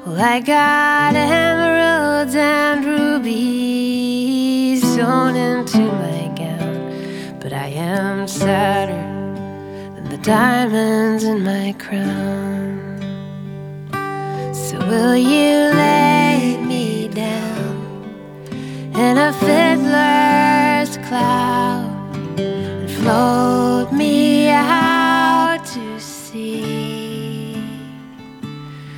Well, I got emeralds and rubies sewn into my gown, but I am sadder than the diamonds in my crown. So will you lay me down in a fiddler's cloud and float